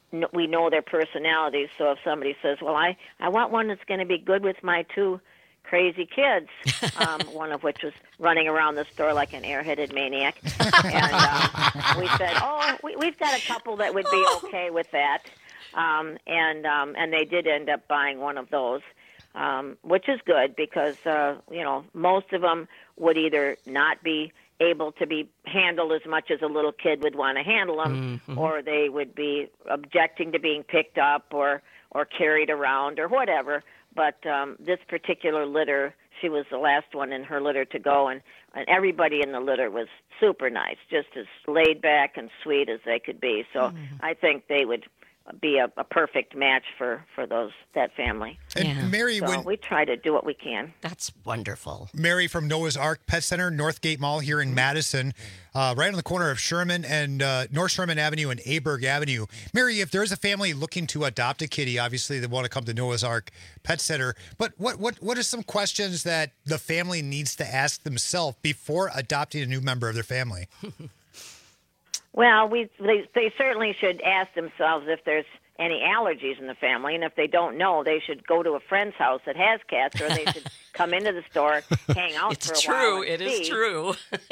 kn- we know their personalities. So if somebody says, well, I, I want one that's going to be good with my two crazy kids, um, one of which was running around the store like an airheaded maniac. And um, we said, oh, we, we've got a couple that would be okay with that. Um, and um, and they did end up buying one of those, um, which is good because, uh, you know, most of them would either not be able to be handled as much as a little kid would want to handle them, Mhm. or they would be objecting to being picked up or, or carried around or whatever. But um, this particular litter, she was the last one in her litter to go, and, and everybody in the litter was super nice, just as laid back and sweet as they could be. So Mm. I think they would be a, a perfect match for, for those that family. And Mary, so when- we try to do what we can. That's wonderful. Mary from Noah's Ark Pet Center, Northgate Mall here in Madison, uh, right on the corner of Sherman and uh, North Sherman Avenue and Aberg Avenue. Mary, if there's a family looking to adopt a kitty, obviously they want to come to Noah's Ark Pet Center. But what what what are some questions that the family needs to ask themselves before adopting a new member of their family? Well, we they, they certainly should ask themselves if there's any allergies in the family, and if they don't know, they should go to a friend's house that has cats, or they should come into the store, hang out It's for a true. while. and It is see. true.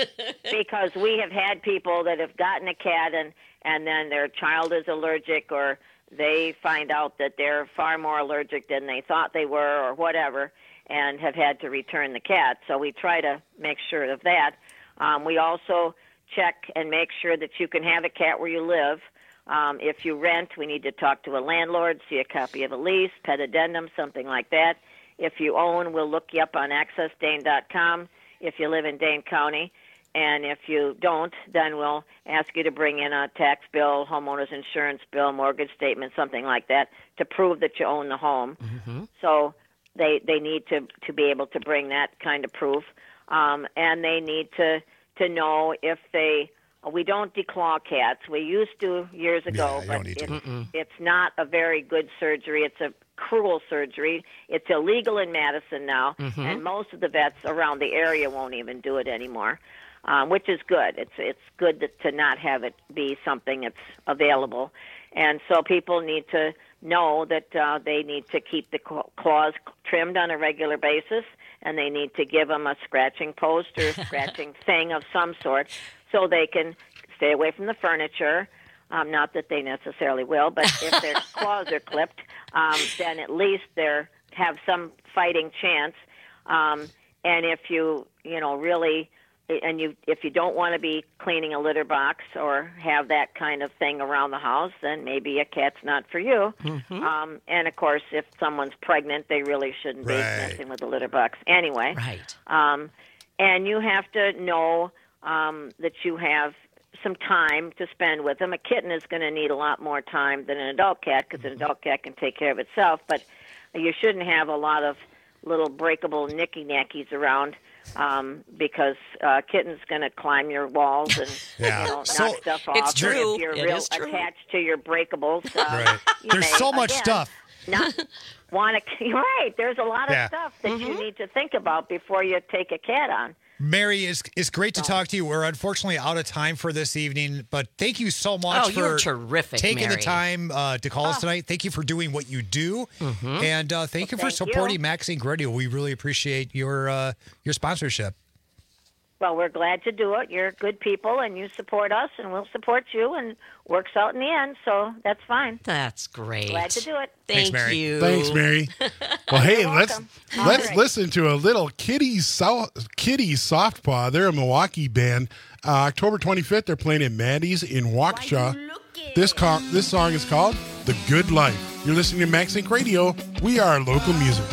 Because we have had people that have gotten a cat and and then their child is allergic, or they find out that they're far more allergic than they thought they were, or whatever, and have had to return the cat. So we try to make sure of that. Um, we also check and make sure that you can have a cat where you live. Um, if you rent, we need to talk to a landlord, see a copy of a lease, pet addendum, something like that. If you own, we'll look you up on access dane dot com if you live in Dane County. And if you don't, then we'll ask you to bring in a tax bill, homeowner's insurance bill, mortgage statement, something like that, to prove that you own the home. Mm-hmm. So they they need to, to be able to bring that kind of proof. Um, and they need to, to know if they... We don't declaw cats. We used to years ago, you but don't need to. it's, it's not a very good surgery. It's a cruel surgery. It's illegal in Madison now, Mhm. and most of the vets around the area won't even do it anymore, um, which is good. It's it's good to, to not have it be something that's available. And so people need to know that uh, they need to keep the claw- claws trimmed on a regular basis, and they need to give them a scratching post or a scratching thing of some sort so they can stay away from the furniture. Um, not that they necessarily will, but if their claws are clipped, um, then at least they have some fighting chance. Um, and if you, you know, really, and you, if you don't want to be cleaning a litter box or have that kind of thing around the house, then maybe a cat's not for you. Mhm. Um, and of course, if someone's pregnant, they really shouldn't be Right. messing with the litter box anyway. Right. Um, and you have to know um, that you have some time to spend with them. A kitten is going to need a lot more time than an adult cat because an adult cat can take care of itself, but you shouldn't have a lot of little breakable nicky-nackies around um, because uh, kitten's going to climb your walls and Yeah. you know, knock So- stuff off. It's true. If you're It real is true. attached to your breakables, uh, Right. you There's may, so much again, stuff. Not want to. Right. There's a lot of Yeah. stuff that you need to think about before you take a cat on. Mary, it's, it's great to talk to you. We're unfortunately out of time for this evening, but thank you so much Oh, for you're terrific, taking Mary. the time uh, to call us Oh. tonight. Thank you for doing what you do, Mhm. and uh, thank you Well, for thank you. supporting Max Inc Radio. We really appreciate your uh, your sponsorship. Well, we're glad to do it. You're good people, and you support us, and we'll support you, and works out in the end, so that's fine. That's great. Glad to do it. Thank Thanks, Mary. you. Thanks, Mary. Well, hey, You're let's welcome. All let's right. listen to a little Kitty so- Kitty Softpaw. They're a Milwaukee band. Uh, October twenty-fifth, they're playing at Maddie's in Waukesha. This co- this song is called "The Good Life." You're listening to Max Inc Radio. We are local music.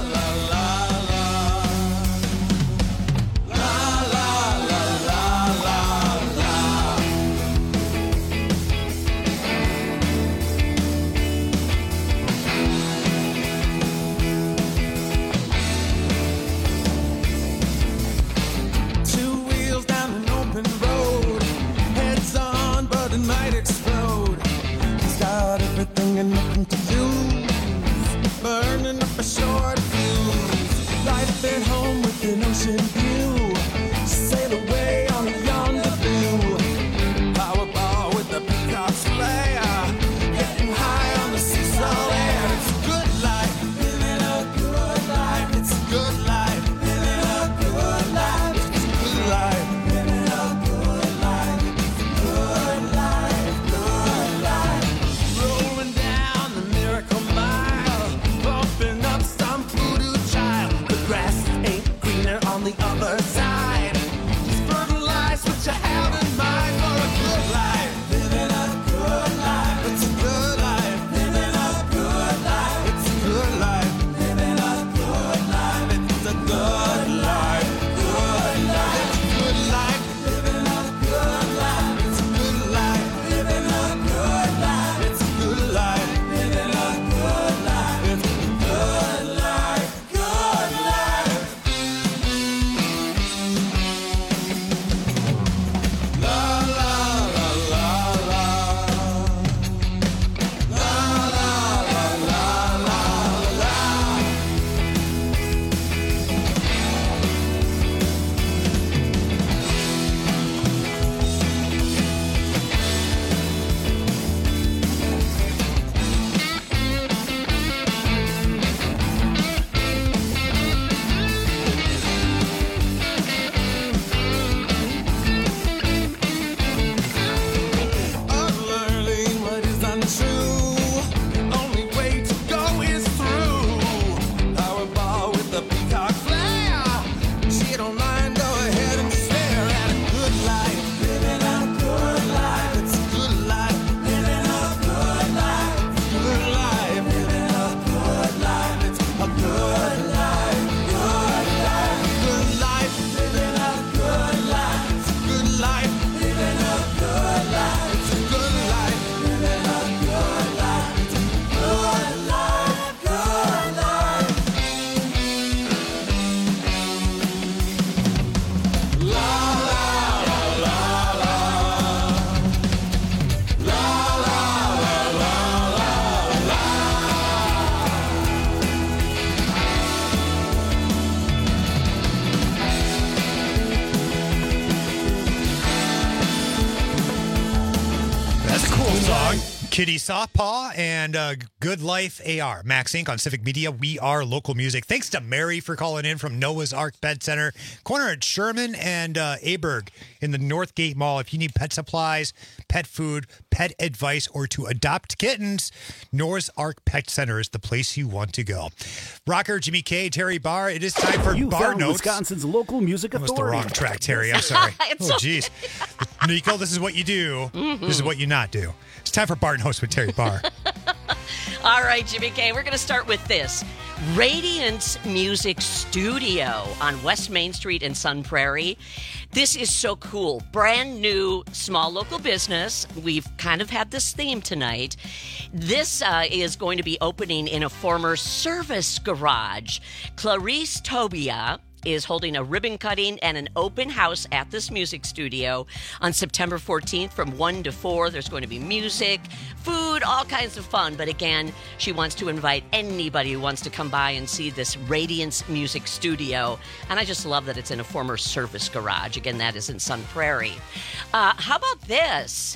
Two wheels down an open road, heads on, but it might explode. Start everything and nothing to lose. Burning up a short fuse. Life at home with an ocean view. Sail away on a yonder blue. Powerball with the peacock's lair. Getting Kitty Softpaw and uh, Good Life A R. Max Incorporated on Civic Media. We are local music. Thanks to Mary for calling in from Noah's Ark Pet Center. Corner at Sherman and uh, Aberg in the Northgate Mall. If you need pet supplies, pet food, pet advice, or to adopt kittens, Noah's Ark Pet Center is the place you want to go. Rocker, Jimmy K, Terry Barr. It is time for you Bar found Notes. Wisconsin's local music That was authority. the wrong track, Terry. I'm sorry. It's Oh, jeez. Nico, this is what you do. Mhm. This is what you not do. It's time for Bar Notes with Terry Barr. All right, Jimmy K, we're going to start with this. Radiance Music Studio on West Main Street in Sun Prairie. This is so cool. Brand new small local business. We've kind of had this theme tonight. This uh, is going to be opening in a former service garage. Clarice Tobia is holding a ribbon cutting and an open house at this music studio on September fourteenth from one to four. There's going to be music, food, all kinds of fun. But again, she wants to invite anybody who wants to come by and see this Radiance Music Studio. And I just love that it's in a former service garage. Again, that is in Sun Prairie. Uh, how about this?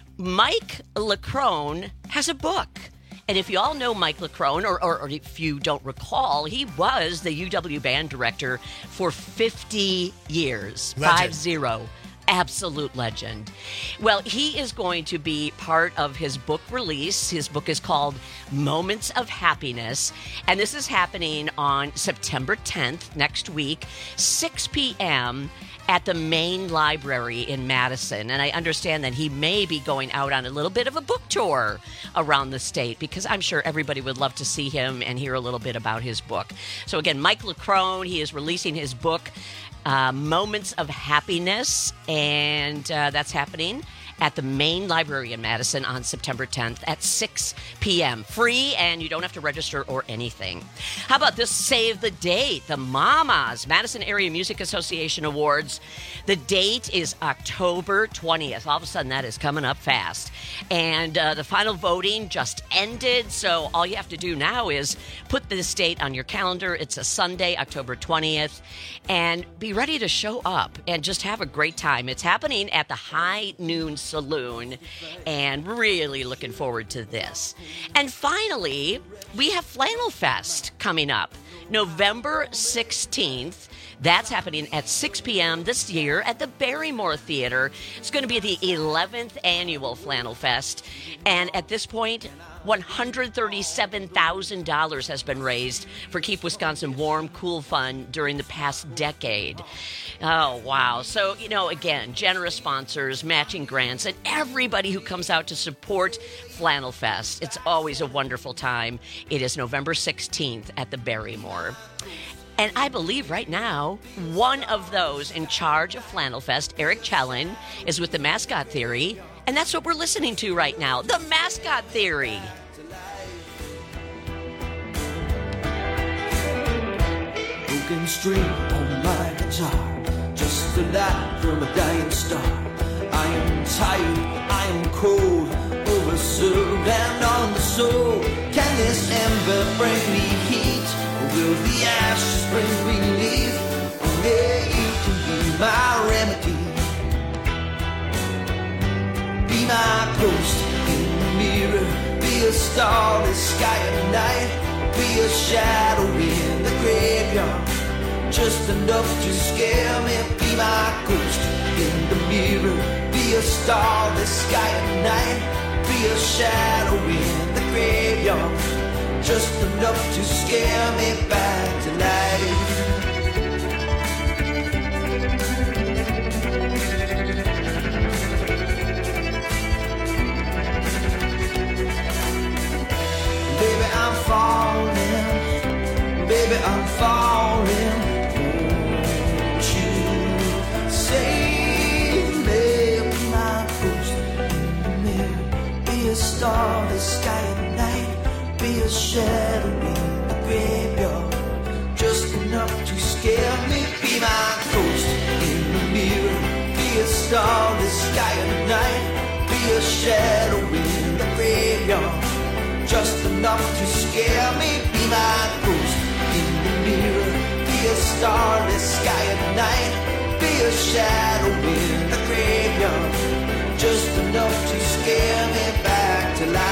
Mike Leckrone has a book. And if you all know Mike Leckrone, or, or, or if you don't recall, he was the U W band director for fifty years. Legend. Five zero. Absolute legend. Well, he is going to be part of his book release. His book is called Moments of Happiness. And this is happening on September tenth, next week, six p.m., at the main library in Madison. And I understand that he may be going out on a little bit of a book tour around the state, because I'm sure everybody would love to see him and hear a little bit about his book. So again, Mike Leckrone, he is releasing his book, uh, Moments of Happiness, and uh, that's happening at the main library in Madison on September tenth at six p.m. Free, and you don't have to register or anything. How about this save the date? The Mamas Madison Area Music Association Awards. The date is October twentieth. All of a sudden, that is coming up fast. And uh, the final voting just ended, so all you have to do now is put this date on your calendar. It's a Sunday, October twentieth, and be ready to show up and just have a great time. It's happening at the High Noon Saloon, and really looking forward to this. And finally, we have Flannel Fest coming up November sixteenth. That's happening at six p.m. this year at the Barrymore Theater. It's going to be the eleventh annual Flannel Fest, and at this point, one hundred thirty-seven thousand dollars has been raised for Keep Wisconsin Warm, Cool Fun during the past decade. Oh, wow. So, you know, again, generous sponsors, matching grants, and everybody who comes out to support Flannel Fest. It's always a wonderful time. It is November sixteenth at the Barrymore. And I believe right now, one of those in charge of Flannel Fest, Eric Chellin, is with the Mascot Theory. And that's what we're listening to right now, the Mascot Theory. Broken string on my guitar, just a light from a dying star. I am tired, I am cold, overserved and on the soul. Can this ember bring me heat, or will the ashes bring relief? Only you can be my remedy. Be my ghost in the mirror, be a star in the sky at night, be a shadow in the graveyard, just enough to scare me. Be my ghost in the mirror, be a star in the sky at night, be a shadow in the graveyard, just enough to scare me back to life. Baby, I'm falling, baby, I'm falling. Won't you save me? Be my ghost in the mirror, be a star in the sky at night, be a shadow in the graveyard, just enough to scare me. Be my ghost in the mirror, be a star in the sky at night, be a shadow in the graveyard, just enough to scare me. Be my ghost in the mirror, be a star in the sky at night, be a shadow in the graveyard, just enough to scare me back to life.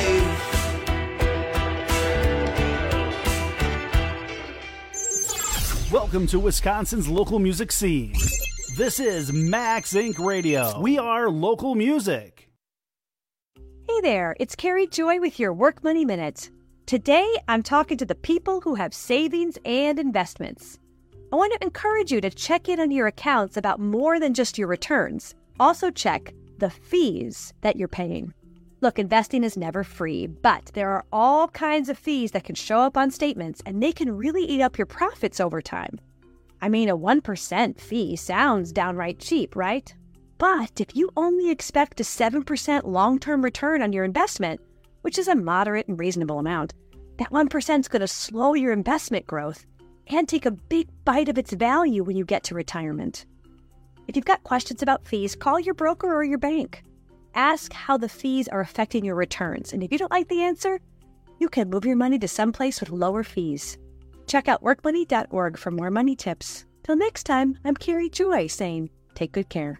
Welcome to Wisconsin's local music scene. This is Max Incorporated. Radio. We are local music. Hey there, it's Carrie Joy with your Work Money Minute. Today, I'm talking to the people who have savings and investments. I want to encourage you to check in on your accounts about more than just your returns. Also check the fees that you're paying. Look, investing is never free, but there are all kinds of fees that can show up on statements, and they can really eat up your profits over time. I mean, a one percent fee sounds downright cheap, right? But if you only expect a seven percent long-term return on your investment, which is a moderate and reasonable amount, that one percent is going to slow your investment growth and take a big bite of its value when you get to retirement. If you've got questions about fees, call your broker or your bank. Ask how the fees are affecting your returns, and if you don't like the answer, you can move your money to someplace with lower fees. Check out work money dot org for more money tips. Till next time, I'm Carrie Joy saying, take good care.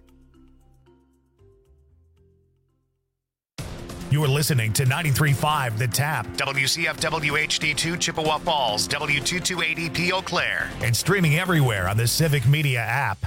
You are listening to ninety-three point five The Tap, W C F W H D two Chippewa Falls, W two two eight zero P Eau Claire, and streaming everywhere on the Civic Media app.